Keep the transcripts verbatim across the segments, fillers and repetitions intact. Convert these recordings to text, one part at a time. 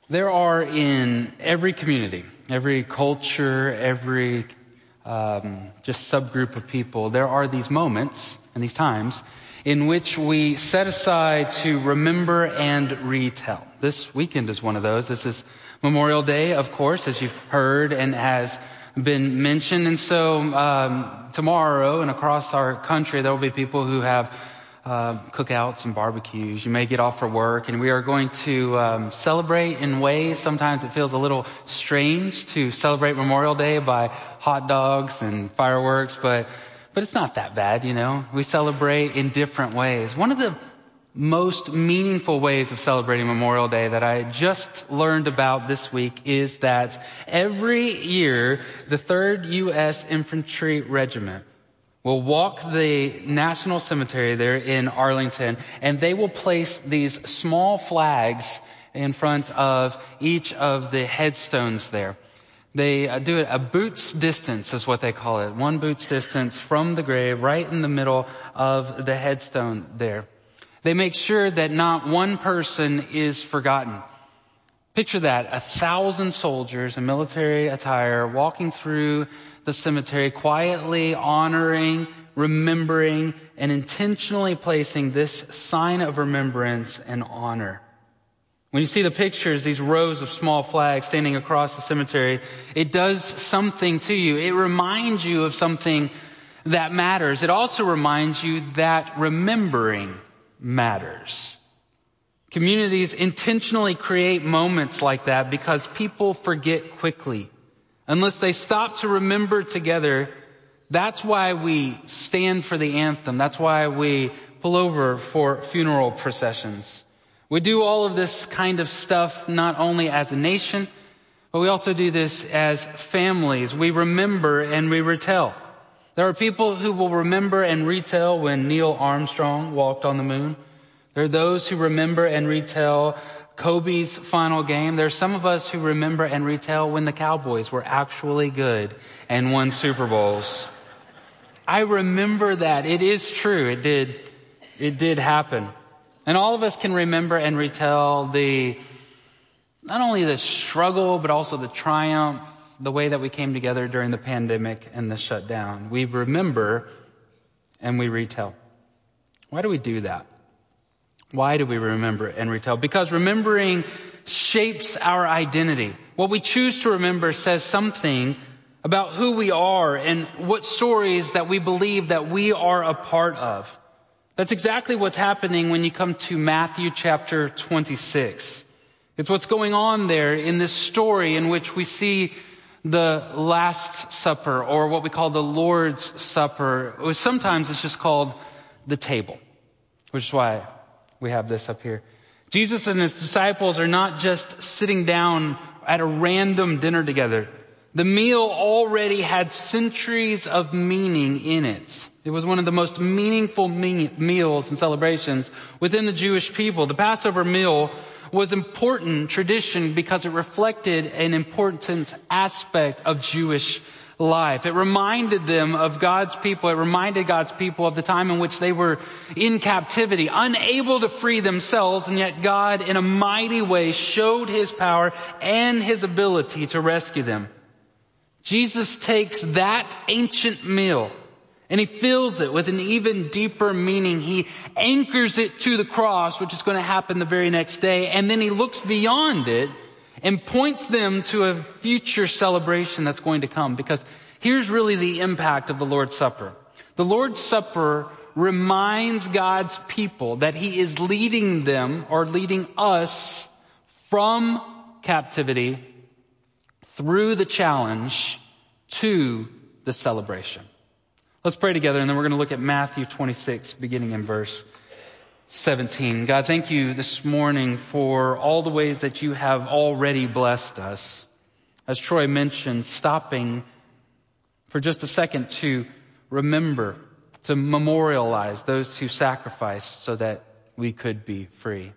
There are in every community, every culture, every um, just subgroup of people, there are these moments and these times in which we set aside to remember and retell. This weekend is one of those. This is Memorial Day, of course, as you've heard and has been mentioned. And so um, tomorrow and across our country, there will be people who have Uh, cookouts and barbecues. You may get off for work, and we are going to um, celebrate in ways. Sometimes it feels a little strange to celebrate Memorial Day by hot dogs and fireworks, but but it's not that bad, you know. We celebrate in different ways. One of the most meaningful ways of celebrating Memorial Day that I just learned about this week is that every year the third U S Infantry Regiment will walk the National Cemetery there in Arlington, and they will place these small flags in front of each of the headstones there. They do it a boot's distance is what they call it. One boot's distance from the grave, right in the middle of the headstone there. They make sure that not one person is forgotten. Picture that, a thousand soldiers in military attire walking through the cemetery, quietly honoring, remembering, and intentionally placing this sign of remembrance and honor. When you see the pictures, these rows of small flags standing across the cemetery, it does something to you. It reminds you of something that matters. It also reminds you that remembering matters. Communities intentionally create moments like that because people forget quickly. Unless they stop to remember together, that's why we stand for the anthem. That's why we pull over for funeral processions. We do all of this kind of stuff not only as a nation, but we also do this as families. We remember and we retell. There are people who will remember and retell when Neil Armstrong walked on the moon. There are those who remember and retell Kobe's final game. There's some of us who remember and retell when the Cowboys were actually good and won Super Bowls. I remember that. It is true. It did, it did happen. And all of us can remember and retell the, not only the struggle, but also the triumph, the way that we came together during the pandemic and the shutdown. We remember and we retell. Why do we do that? Why do we remember and retell? Because remembering shapes our identity. What we choose to remember says something about who we are and what stories that we believe that we are a part of. That's exactly what's happening when you come to Matthew chapter twenty-six. It's what's going on there in this story in which we see the Last Supper, or what we call the Lord's Supper. Sometimes it's just called the table, which is why we have this up here. Jesus and his disciples are not just sitting down at a random dinner together. The meal already had centuries of meaning in it. It was one of the most meaningful me- meals and celebrations within the Jewish people. The Passover meal was important tradition because it reflected an important aspect of Jewish life. It reminded them of God's people. It reminded God's people of the time in which they were in captivity, unable to free themselves, and yet God in a mighty way showed his power and his ability to rescue them. Jesus takes that ancient meal and he fills it with an even deeper meaning. He anchors it to the cross, which is going to happen the very next day, and then he looks beyond it and points them to a future celebration that's going to come. Because here's really the impact of the Lord's Supper. The Lord's Supper reminds God's people that he is leading them, or leading us, from captivity through the challenge to the celebration. Let's pray together, and then we're going to look at Matthew twenty-six, beginning in verse seventeen. God, thank you this morning for all the ways that you have already blessed us. As Troy mentioned, stopping for just a second to remember, to memorialize those who sacrificed so that we could be free.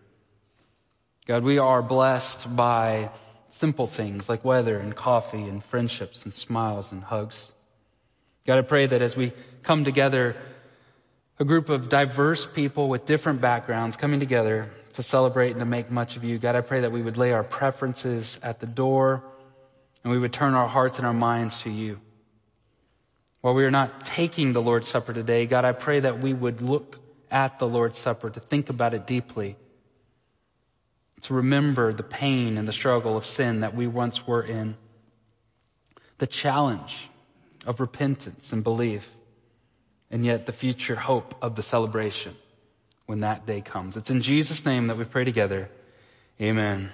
God, we are blessed by simple things like weather and coffee and friendships and smiles and hugs. God, I pray that as we come together, a group of diverse people with different backgrounds coming together to celebrate and to make much of you. God, I pray that we would lay our preferences at the door and we would turn our hearts and our minds to you. While we are not taking the Lord's Supper today, God, I pray that we would look at the Lord's Supper, to think about it deeply, to remember the pain and the struggle of sin that we once were in, the challenge of repentance and belief, and yet the future hope of the celebration when that day comes. It's in Jesus' name that we pray together. Amen.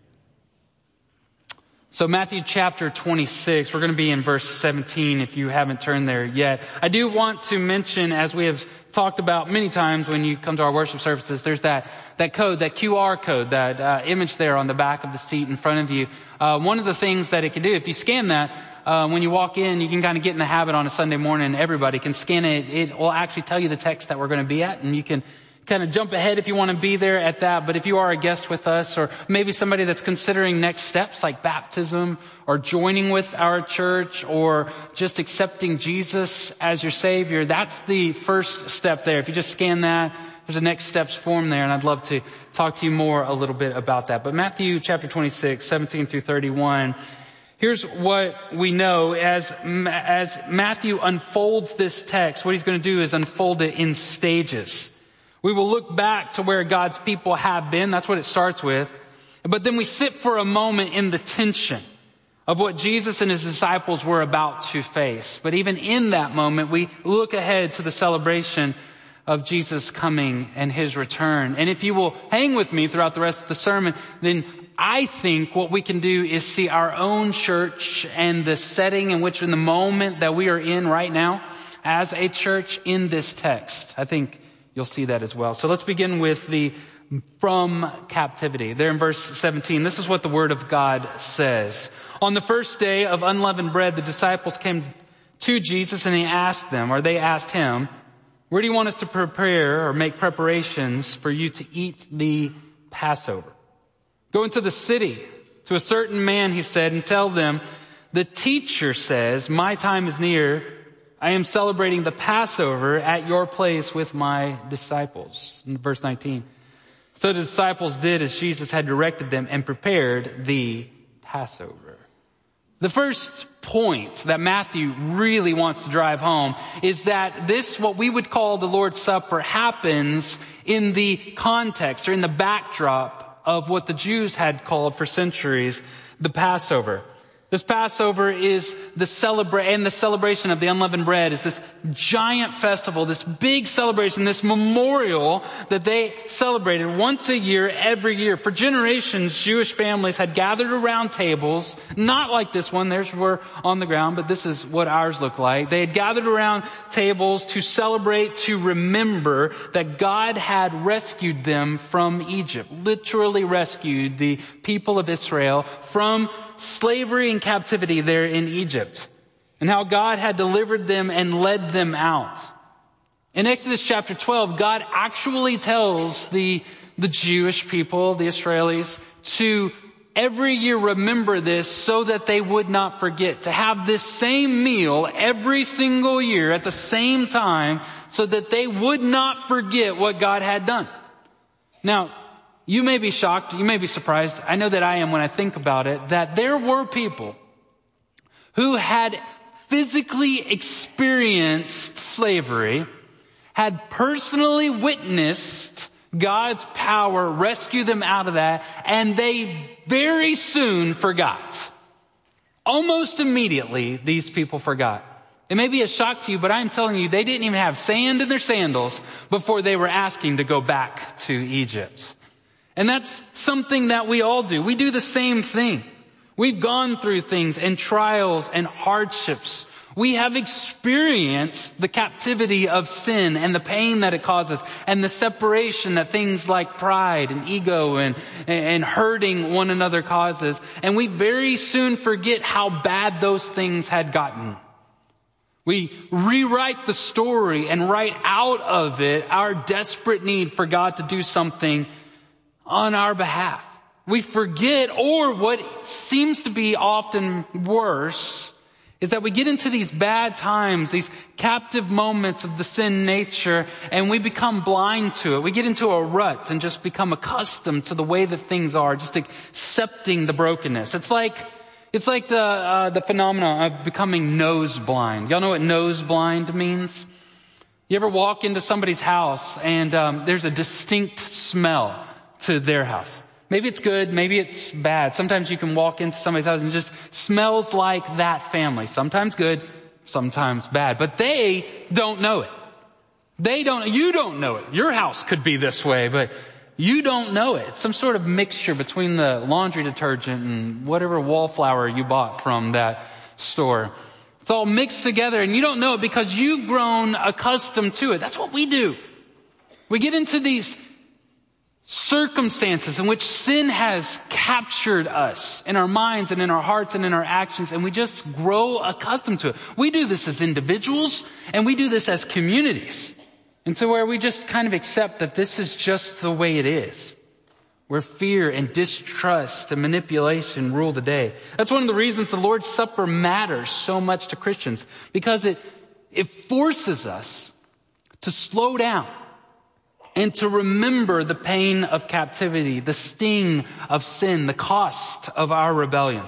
So Matthew chapter twenty-six, we're going to be in verse seventeen if you haven't turned there yet. I do want to mention, as we have talked about many times when you come to our worship services, there's that, that code, that Q R code, that uh, image there on the back of the seat in front of you. Uh, one of the things that it can do, if you scan that, uh, when you walk in, you can kind of get in the habit on a Sunday morning, everybody can scan it. It will actually tell you the text that we're going to be at, and you can kind of jump ahead if you want to be there at that. But if you are a guest with us, or maybe somebody that's considering next steps like baptism or joining with our church or just accepting Jesus as your Savior, that's the first step there. If you just scan that, there's a next steps form there, and I'd love to talk to you more a little bit about that. But Matthew chapter twenty-six, seventeen through thirty-one, here's what we know. As, as Matthew unfolds this text, what he's going to do is unfold it in stages. We will look back to where God's people have been. That's what it starts with. But then we sit for a moment in the tension of what Jesus and his disciples were about to face. But even in that moment, we look ahead to the celebration of Jesus coming and his return. And if you will hang with me throughout the rest of the sermon, then I think what we can do is see our own church and the setting in which, in the moment that we are in right now as a church, in this text. I think you'll see that as well. So let's begin with the from captivity. There in verse seventeen, this is what the word of God says. On the first day of unleavened bread, the disciples came to Jesus and he asked them, or they asked him, where do you want us to prepare or make preparations for you to eat the Passover? Go into the city to a certain man, he said, and tell them, the teacher says, my time is near. I am celebrating the Passover at your place with my disciples. In verse nineteen. So the disciples did as Jesus had directed them and prepared the Passover. The first point that Matthew really wants to drive home is that this, what we would call the Lord's Supper, happens in the context or in the backdrop of what the Jews had called for centuries the Passover. This Passover is the celebra- and the celebration of the unleavened bread is this giant festival, this big celebration, this memorial that they celebrated once a year, every year. For generations, Jewish families had gathered around tables, not like this one, theirs were on the ground, but this is what ours look like. They had gathered around tables to celebrate, to remember that God had rescued them from Egypt, literally rescued the people of Israel from slavery and captivity there in Egypt, and how God had delivered them and led them out. In Exodus chapter twelve, God actually tells the, the Jewish people, the Israelis, to every year remember this so that they would not forget, to have this same meal every single year at the same time so that they would not forget what God had done. Now, you may be shocked, you may be surprised, I know that I am when I think about it, that there were people who had physically experienced slavery, had personally witnessed God's power rescue them out of that, and they very soon forgot. Almost immediately, these people forgot. It may be a shock to you, but I'm telling you, they didn't even have sand in their sandals before they were asking to go back to Egypt. And that's something that we all do. We do the same thing. We've gone through things and trials and hardships. We have experienced the captivity of sin and the pain that it causes and the separation that things like pride and ego and, and hurting one another causes. And we very soon forget how bad those things had gotten. We rewrite the story and write out of it our desperate need for God to do something on our behalf. We forget, or what seems to be often worse, is that we get into these bad times, these captive moments of the sin nature, and we become blind to it. We get into a rut and just become accustomed to the way that things are, just accepting the brokenness. It's like, it's like the, uh, the phenomenon of becoming nose blind. Y'all know what nose blind means? You ever walk into somebody's house and um, there's a distinct smell to their house? Maybe it's good, maybe it's bad. Sometimes you can walk into somebody's house and it just smells like that family. Sometimes good, sometimes bad. But they don't know it. They don't, you don't know it. Your house could be this way, but you don't know it. It's some sort of mixture between the laundry detergent and whatever wallflower you bought from that store. It's all mixed together and you don't know it because you've grown accustomed to it. That's what we do. We get into these circumstances in which sin has captured us in our minds and in our hearts and in our actions, and we just grow accustomed to it. We do this as individuals and we do this as communities. And so where we just kind of accept that this is just the way it is, where fear and distrust and manipulation rule the day. That's one of the reasons the Lord's Supper matters so much to Christians, because it, it forces us to slow down and to remember the pain of captivity, the sting of sin, the cost of our rebellion.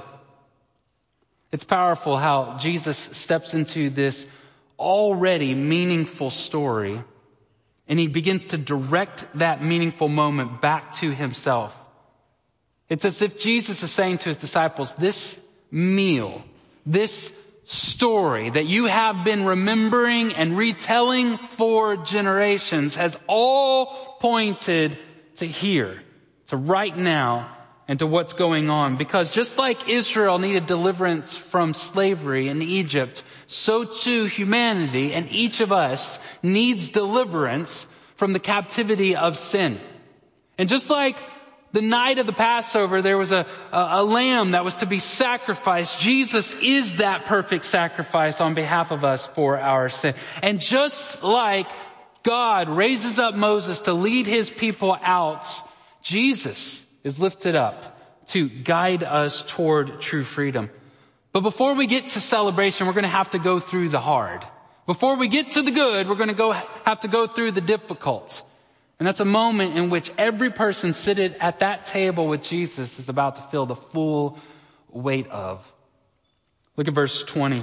It's powerful how Jesus steps into this already meaningful story and he begins to direct that meaningful moment back to himself. It's as if Jesus is saying to his disciples, this meal, this story that you have been remembering and retelling for generations has all pointed to here, to right now, and to what's going on. Because just like Israel needed deliverance from slavery in Egypt, so too humanity and each of us needs deliverance from the captivity of sin. And just like the night of the Passover, there was a, a, a lamb that was to be sacrificed. Jesus is that perfect sacrifice on behalf of us for our sin. And just like God raises up Moses to lead his people out, Jesus is lifted up to guide us toward true freedom. But before we get to celebration, we're going to have to go through the hard. Before we get to the good, we're going to go have to go through the difficult. And that's a moment in which every person seated at that table with Jesus is about to feel the full weight of. Look at verse twenty.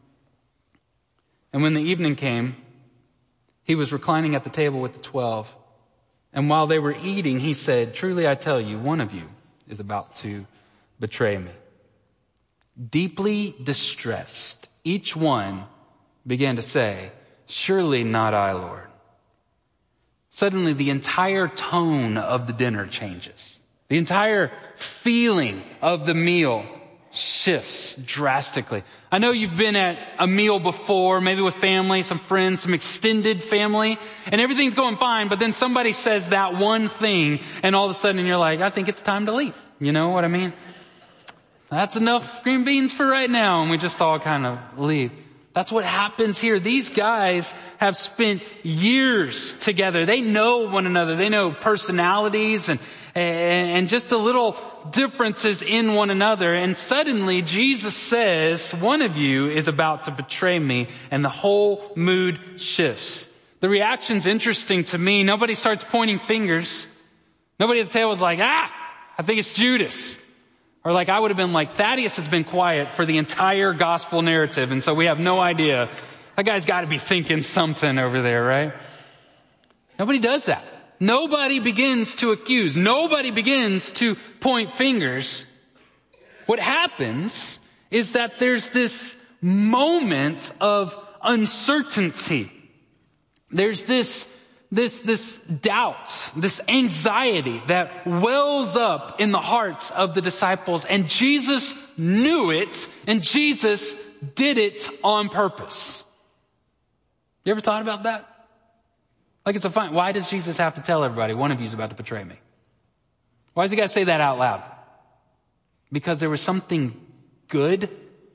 And when the evening came, he was reclining at the table with the twelve. And while they were eating, he said, truly I tell you, one of you is about to betray me. Deeply distressed, each one began to say, surely not I, Lord. Suddenly, the entire tone of the dinner changes. The entire feeling of the meal shifts drastically. I know you've been at a meal before, maybe with family, some friends, some extended family, and everything's going fine, but then somebody says that one thing, and all of a sudden you're like, I think it's time to leave. You know what I mean? That's enough green beans for right now, and we just all kind of leave. That's what happens here. These guys have spent years together. They know one another. They know personalities and, and just the little differences in one another. And suddenly Jesus says, one of you is about to betray me, and the whole mood shifts. The reaction's interesting to me. Nobody starts pointing fingers. Nobody at the table is like, ah, I think it's Judas. Or like I would have been like, Thaddeus has been quiet for the entire gospel narrative, and so we have no idea. That guy's got to be thinking something over there, right? Nobody does that. Nobody begins to accuse. Nobody begins to point fingers. What happens is that there's this moment of uncertainty. There's this This, this doubt, this anxiety that wells up in the hearts of the disciples, and Jesus knew it, and Jesus did it on purpose. You ever thought about that? Like it's a fine, why does Jesus have to tell everybody, one of you is about to betray me? Why does he got to say that out loud? Because there was something good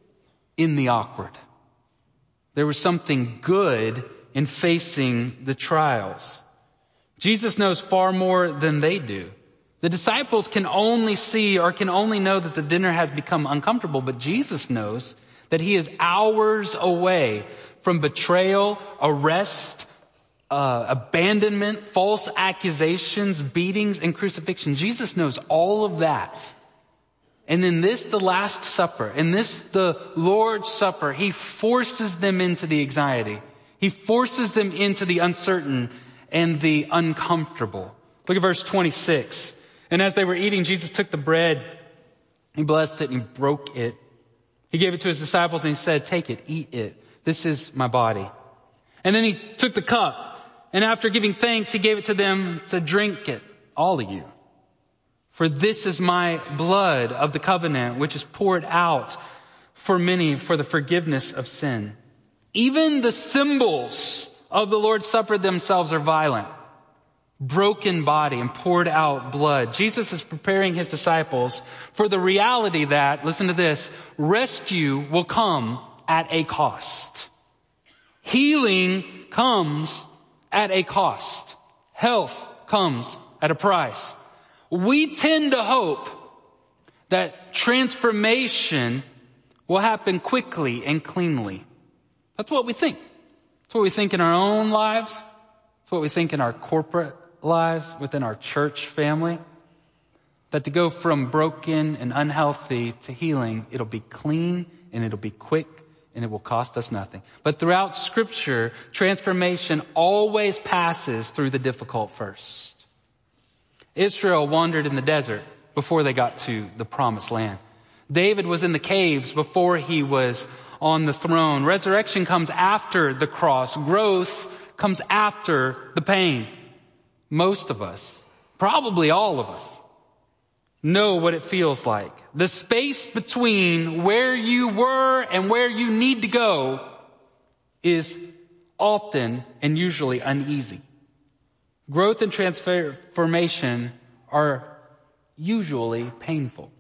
in the awkward. There was something good in facing the trials. Jesus knows far more than they do. The disciples can only see or can only know that the dinner has become uncomfortable, but Jesus knows that he is hours away from betrayal, arrest, uh, abandonment, false accusations, beatings, and crucifixion. Jesus knows all of that. And in this, the Last Supper, in this, the Lord's Supper, he forces them into the anxiety. He forces them into the uncertain and the uncomfortable. Look at verse twenty-six. And as they were eating, Jesus took the bread, he blessed it, and he broke it. He gave it to his disciples and he said, take it, eat it. This is my body. And then he took the cup, and after giving thanks, he gave it to them and said, drink it, all of you. For this is my blood of the covenant, which is poured out for many for the forgiveness of sin. Even the symbols of the Lord's Supper themselves are violent. Broken body and poured out blood. Jesus is preparing his disciples for the reality that, listen to this, rescue will come at a cost. Healing comes at a cost. Health comes at a price. We tend to hope that transformation will happen quickly and cleanly. That's what we think. That's what we think in our own lives. That's what we think in our corporate lives, within our church family. That to go from broken and unhealthy to healing, it'll be clean and it'll be quick and it will cost us nothing. But throughout Scripture, transformation always passes through the difficult first. Israel wandered in the desert before they got to the promised land. David was in the caves before he was on the throne. Resurrection comes after the cross. Growth comes after the pain. Most of us, probably all of us, know what it feels like. The space between where you were and where you need to go is often and usually uneasy. Growth and transformation are usually painful.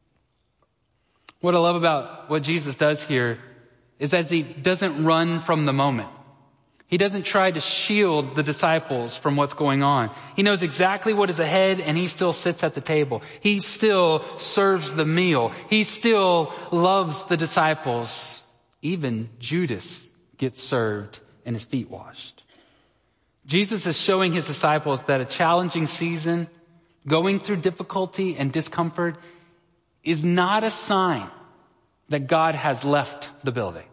What I love about what Jesus does here is that he doesn't run from the moment. He doesn't try to shield the disciples from what's going on. He knows exactly what is ahead, and he still sits at the table. He still serves the meal. He still loves the disciples. Even Judas gets served and his feet washed. Jesus is showing his disciples that a challenging season, going through difficulty and discomfort, is not a sign that God has left the building.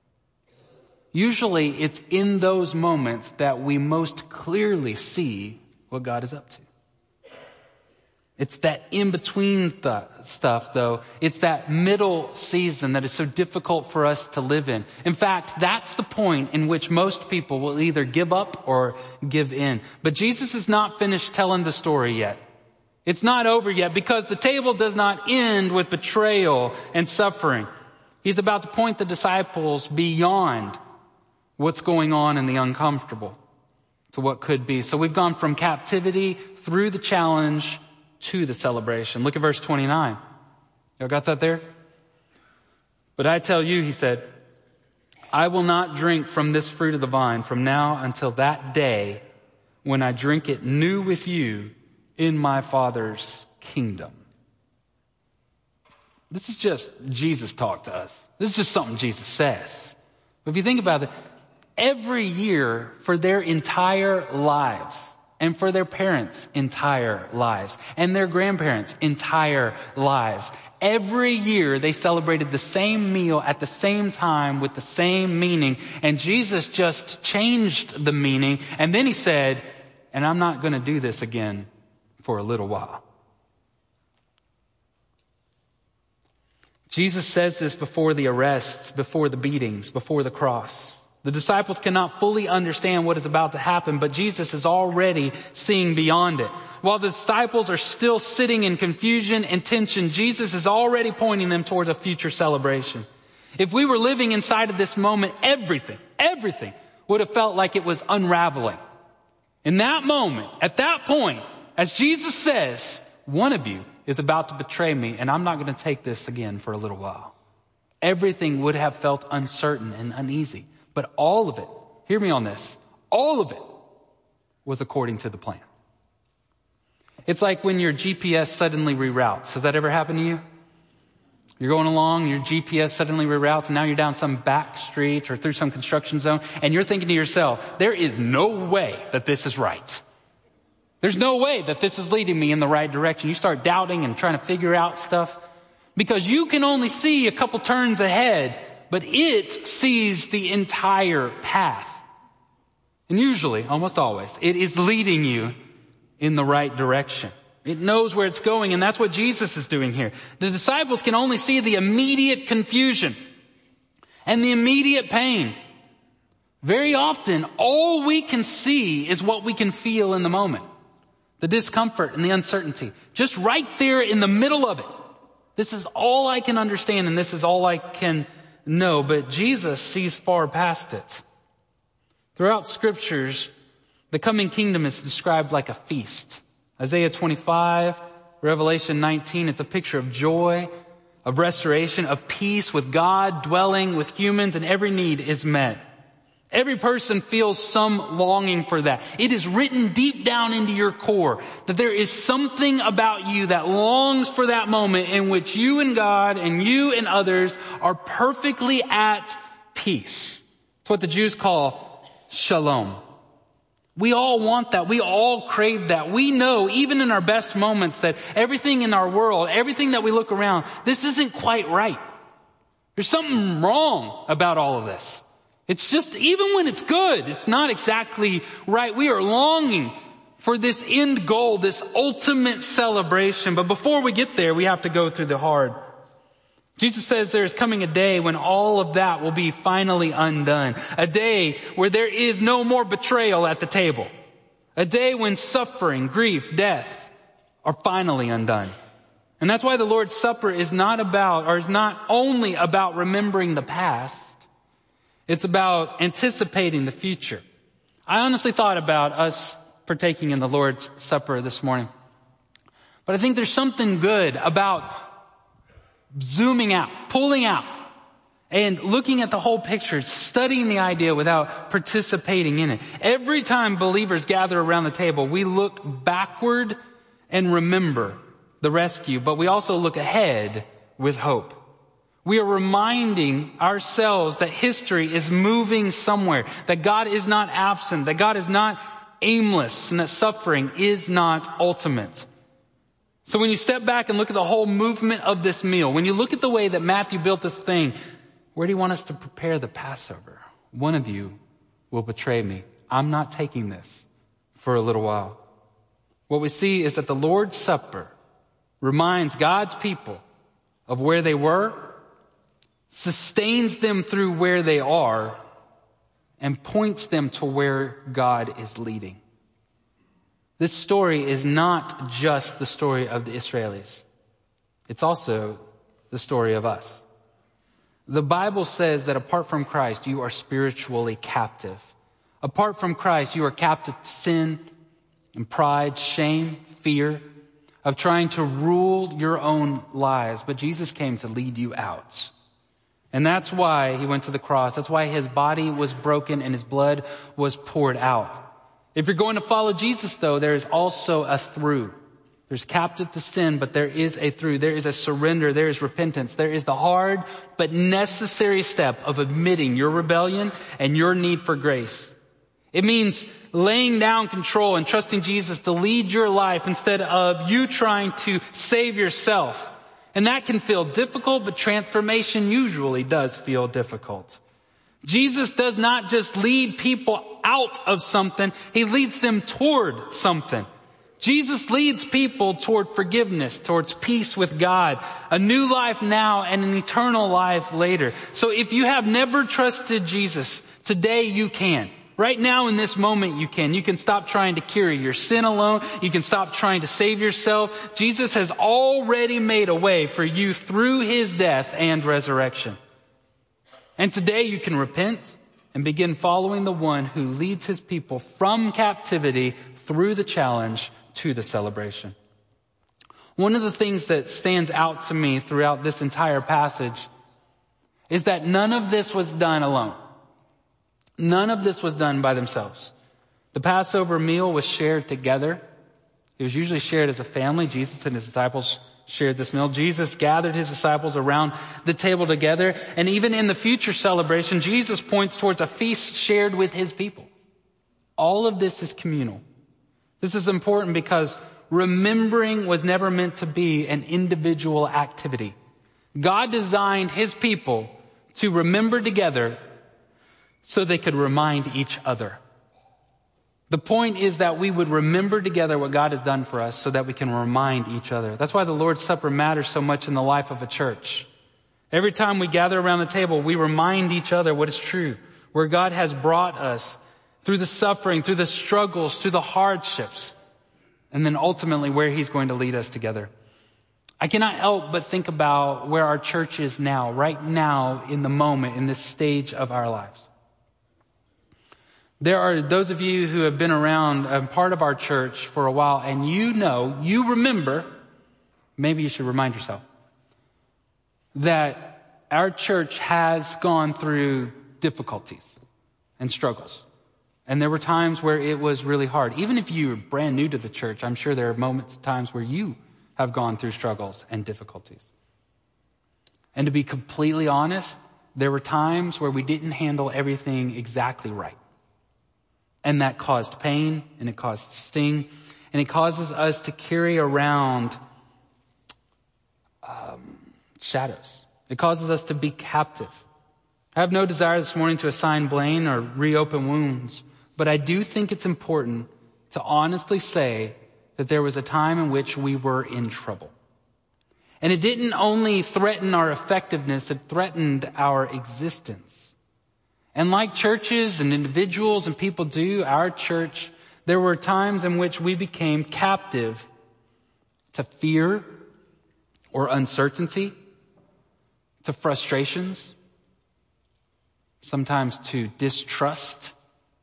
Usually it's in those moments that we most clearly see what God is up to. It's that in-between th- stuff, though. It's that middle season that is so difficult for us to live in. In fact, that's the point in which most people will either give up or give in. But Jesus is not finished telling the story yet. It's not over yet because the table does not end with betrayal and suffering. He's about to point the disciples beyond what's going on in the uncomfortable to what could be. So we've gone from captivity through the challenge to the celebration. Look at verse twenty-nine. Y'all got that there? But I tell you, he said, I will not drink from this fruit of the vine from now until that day when I drink it new with you in my Father's kingdom. This is just Jesus talk to us. This is just something Jesus says. But if you think about it, every year for their entire lives, and for their parents' entire lives, and their grandparents' entire lives, every year they celebrated the same meal at the same time with the same meaning. And Jesus just changed the meaning. And then he said, and I'm not going to do this again for a little while. Jesus says this before the arrests, before the beatings, before the cross. The disciples cannot fully understand what is about to happen, but Jesus is already seeing beyond it. While the disciples are still sitting in confusion and tension, Jesus is already pointing them towards a future celebration. If we were living inside of this moment, everything, everything would have felt like it was unraveling. In that moment, at that point, as Jesus says, one of you is about to betray me, and I'm not going to take this again for a little while. Everything would have felt uncertain and uneasy. But all of it, hear me on this, all of it was according to the plan. It's like when your G P S suddenly reroutes. Has that ever happened to you? You're going along, your G P S suddenly reroutes, and now you're down some back street or through some construction zone, and you're thinking to yourself, there is no way that this is right. There's no way that this is leading me in the right direction. You start doubting and trying to figure out stuff because you can only see a couple turns ahead, but it sees the entire path. And usually, almost always, it is leading you in the right direction. It knows where it's going, and that's what Jesus is doing here. The disciples can only see the immediate confusion and the immediate pain. Very often, all we can see is what we can feel in the moment. The discomfort and the uncertainty. Just right there in the middle of it. This is all I can understand, and this is all I can know. But Jesus sees far past it. Throughout scriptures, the coming kingdom is described like a feast. Isaiah twenty-five, Revelation nineteen, it's a picture of joy, of restoration, of peace with God dwelling with humans, and every need is met. Every person feels some longing for that. It is written deep down into your core that there is something about you that longs for that moment in which you and God and you and others are perfectly at peace. It's what the Jews call shalom. We all want that. We all crave that. We know, even in our best moments, that everything in our world, everything that we look around, this isn't quite right. There's something wrong about all of this. It's just, even when it's good, it's not exactly right. We are longing for this end goal, this ultimate celebration. But before we get there, we have to go through the hard. Jesus says there is coming a day when all of that will be finally undone. A day where there is no more betrayal at the table. A day when suffering, grief, death are finally undone. And that's why the Lord's Supper is not about, or is not only about remembering the past. It's about anticipating the future. I honestly thought about us partaking in the Lord's Supper this morning. But I think there's something good about zooming out, pulling out, and looking at the whole picture, studying the idea without participating in it. Every time believers gather around the table, we look backward and remember the rescue, but we also look ahead with hope. We are reminding ourselves that history is moving somewhere, that God is not absent, that God is not aimless, and that suffering is not ultimate. So when you step back and look at the whole movement of this meal, when you look at the way that Matthew built this thing, where do you want us to prepare the Passover? One of you will betray me. I'm not taking this for a little while. What we see is that the Lord's Supper reminds God's people of where they were, sustains them through where they are, and points them to where God is leading. This story is not just the story of the Israelis. It's also the story of us. The Bible says that apart from Christ, you are spiritually captive. Apart from Christ, you are captive to sin and pride, shame, fear of trying to rule your own lives. But Jesus came to lead you out. And that's why he went to the cross. That's why his body was broken and his blood was poured out. If you're going to follow Jesus, though, there is also a through. There's captive to sin, but there is a through. There is a surrender. There is repentance. There is the hard but necessary step of admitting your rebellion and your need for grace. It means laying down control and trusting Jesus to lead your life instead of you trying to save yourself. And that can feel difficult, but transformation usually does feel difficult. Jesus does not just lead people out of something, he leads them toward something. Jesus leads people toward forgiveness, towards peace with God, a new life now and an eternal life later. So if you have never trusted Jesus, today you can. Right now in this moment you can. You can stop trying to carry your sin alone. You can stop trying to save yourself. Jesus has already made a way for you through his death and resurrection. And today you can repent and begin following the one who leads his people from captivity through the challenge to the celebration. One of the things that stands out to me throughout this entire passage is that none of this was done alone. None of this was done by themselves. The Passover meal was shared together. It was usually shared as a family. Jesus and his disciples shared this meal. Jesus gathered his disciples around the table together. And even in the future celebration, Jesus points towards a feast shared with his people. All of this is communal. This is important because remembering was never meant to be an individual activity. God designed his people to remember together so they could remind each other. The point is that we would remember together what God has done for us so that we can remind each other. That's why the Lord's Supper matters so much in the life of a church. Every time we gather around the table, we remind each other what is true, where God has brought us through the suffering, through the struggles, through the hardships, and then ultimately where he's going to lead us together. I cannot help but think about where our church is now, right now in the moment, in this stage of our lives. There are those of you who have been around and part of our church for a while, and you know, you remember, maybe you should remind yourself, that our church has gone through difficulties and struggles. And there were times where it was really hard. Even if you're brand new to the church, I'm sure there are moments, times where you have gone through struggles and difficulties. And to be completely honest, there were times where we didn't handle everything exactly right. And that caused pain, and it caused sting, and it causes us to carry around um, shadows. It causes us to be captive. I have no desire this morning to assign blame or reopen wounds, but I do think it's important to honestly say that there was a time in which we were in trouble. And it didn't only threaten our effectiveness, it threatened our existence. And like churches and individuals and people do, our church, there were times in which we became captive to fear or uncertainty, to frustrations, sometimes to distrust.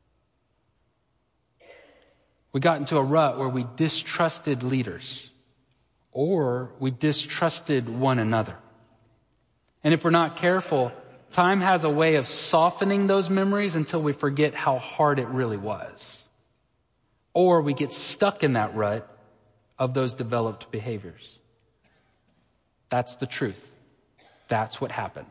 We got into a rut where we distrusted leaders or we distrusted one another. And if we're not careful, time has a way of softening those memories until we forget how hard it really was. Or we get stuck in that rut of those developed behaviors. That's the truth. That's what happened.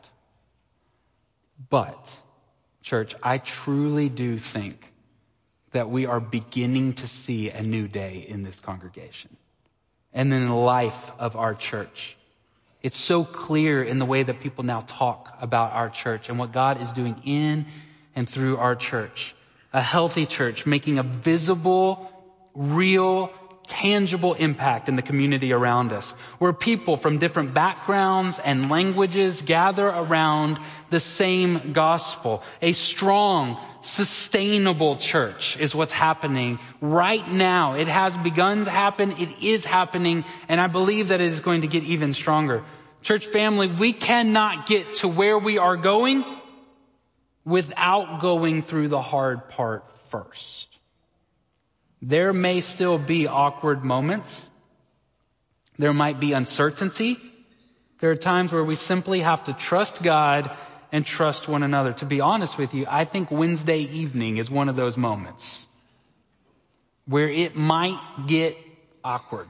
But, church, I truly do think that we are beginning to see a new day in this congregation and in the life of our church. It's so clear in the way that people now talk about our church and what God is doing in and through our church. A healthy church making a visible, real, tangible impact in the community around us, where people from different backgrounds and languages gather around the same gospel. A strong, sustainable church is what's happening right now. It has begun to happen. It is happening. And I believe that it is going to get even stronger. Church family, we cannot get to where we are going without going through the hard part first. There may still be awkward moments. There might be uncertainty. There are times where we simply have to trust God and trust one another. To be honest with you, I think Wednesday evening is one of those moments where it might get awkward.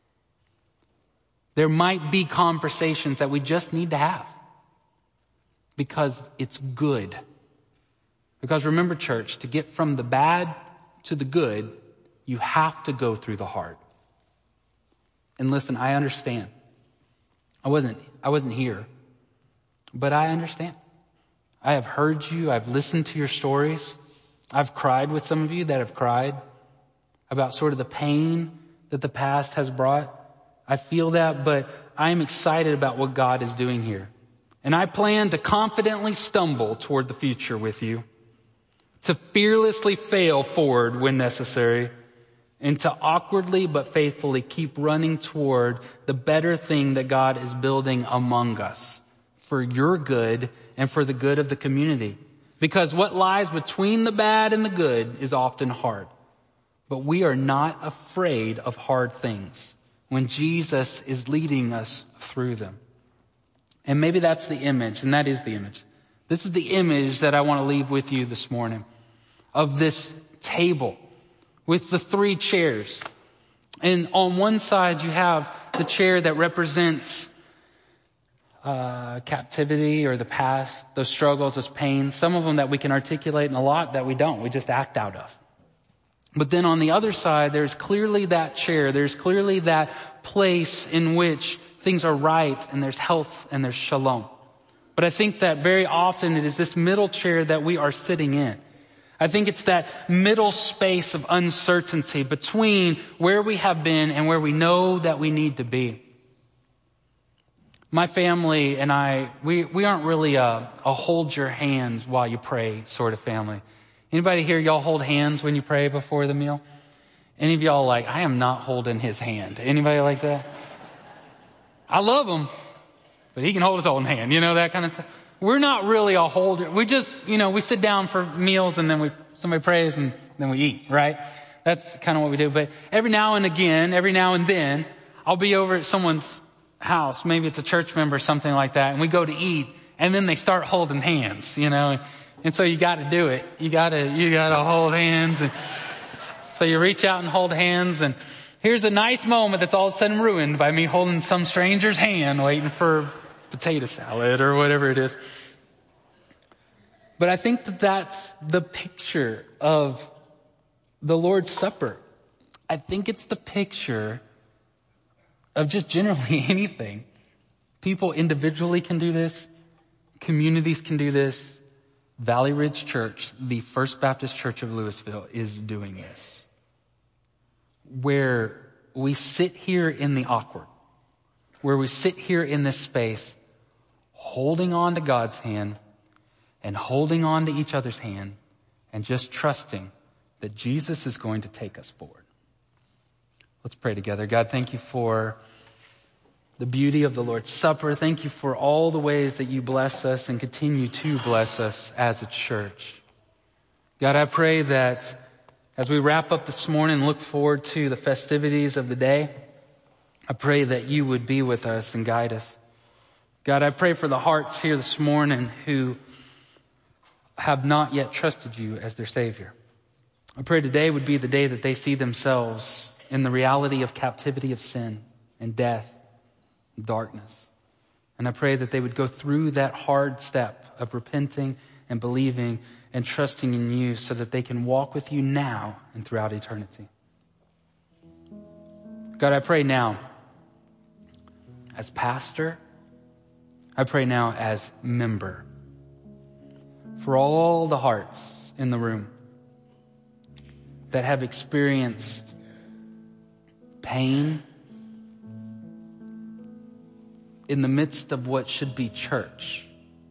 There might be conversations that we just need to have because it's good. Because remember, church, to get from the bad to the good, you have to go through the hard. And listen, I understand. I wasn't, I wasn't here, but I understand. I have heard you. I've listened to your stories. I've cried with some of you that have cried about sort of the pain that the past has brought. I feel that, but I am excited about what God is doing here. And I plan to confidently stumble toward the future with you, to fearlessly fail forward when necessary, and to awkwardly but faithfully keep running toward the better thing that God is building among us for your good and for the good of the community. Because what lies between the bad and the good is often hard. But we are not afraid of hard things when Jesus is leading us through them. And maybe that's the image, and that is the image. This is the image that I want to leave with you this morning of this table with the three chairs. And on one side you have the chair that represents uh, captivity or the past, those struggles, those pains, some of them that we can articulate and a lot that we don't. We just act out of. But then on the other side, there's clearly that chair. There's clearly that place in which things are right and there's health and there's shalom. But I think that very often it is this middle chair that we are sitting in. I think it's that middle space of uncertainty between where we have been and where we know that we need to be. My family and I, we, we aren't really a, a hold your hands while you pray sort of family. Anybody here, y'all hold hands when you pray before the meal? Any of y'all like, I am not holding his hand. Anybody like that? I love him, but he can hold his own hand, you know, that kind of stuff. We're not really a holder. We just, you know, we sit down for meals and then we somebody prays and then we eat, right? That's kind of what we do. But every now and again, every now and then, I'll be over at someone's house. Maybe it's a church member or something like that. And we go to eat and then they start holding hands, you know. And so you got to do it. You got to, you got to hold hands. And so you reach out and hold hands. And here's a nice moment that's all of a sudden ruined by me holding some stranger's hand waiting for potato salad or whatever it is. But I think that that's the picture of the Lord's Supper. I think it's the picture of just generally anything. People individually can do this. Communities can do this. Valley Ridge Church, the First Baptist Church of Louisville, is doing this. Where we sit here in the awkward, where we sit here in this space, holding on to God's hand and holding on to each other's hand and just trusting that Jesus is going to take us forward. Let's pray together. God, thank you for the beauty of the Lord's Supper. Thank you for all the ways that you bless us and continue to bless us as a church. God, I pray that as we wrap up this morning and look forward to the festivities of the day, I pray that you would be with us and guide us. God, I pray for the hearts here this morning who have not yet trusted you as their Savior. I pray today would be the day that they see themselves in the reality of captivity of sin and death and darkness. And I pray that they would go through that hard step of repenting and believing and trusting in you so that they can walk with you now and throughout eternity. God, I pray now as pastor, I pray now as member, for all the hearts in the room that have experienced pain in the midst of what should be church.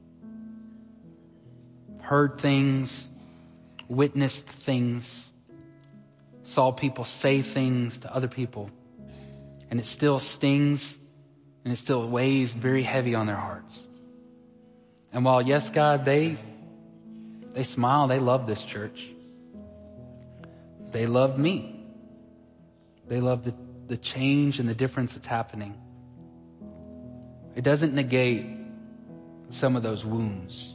Heard things, witnessed things, saw people say things to other people, and it still stings and it still weighs very heavy on their hearts. And while, yes, God, they they smile, they love this church. They love me. They love the, the change and the difference that's happening. It doesn't negate some of those wounds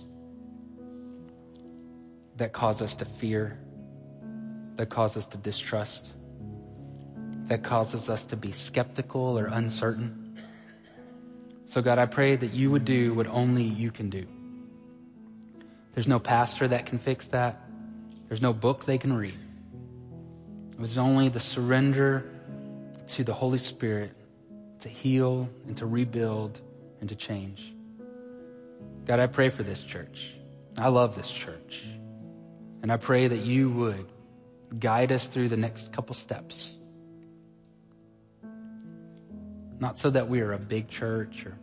that cause us to fear, that cause us to distrust, that causes us to be skeptical or uncertain. So God, I pray that you would do what only you can do. There's no pastor that can fix that. There's no book they can read. There's only the surrender to the Holy Spirit to heal and to rebuild and to change. God, I pray for this church. I love this church. And I pray that you would guide us through the next couple steps. Not so that we are a big church or,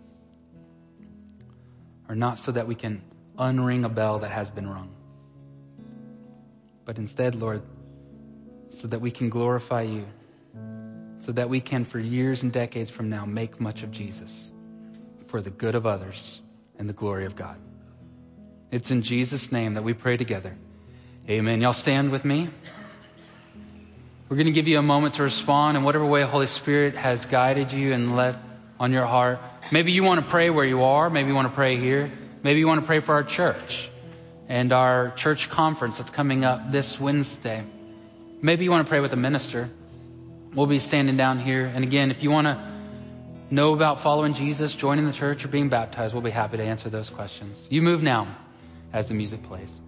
or not so that we can unring a bell that has been rung. But instead, Lord, so that we can glorify you, so that we can, for years and decades from now, make much of Jesus for the good of others and the glory of God. It's in Jesus' name that we pray together. Amen. Y'all stand with me. We're going to give you a moment to respond in whatever way Holy Spirit has guided you and left on your heart. Maybe you want to pray where you are. Maybe you want to pray here. Maybe you want to pray for our church and our church conference that's coming up this Wednesday. Maybe you want to pray with a minister. We'll be standing down here. And again, if you want to know about following Jesus, joining the church, or being baptized, we'll be happy to answer those questions. You move now as the music plays.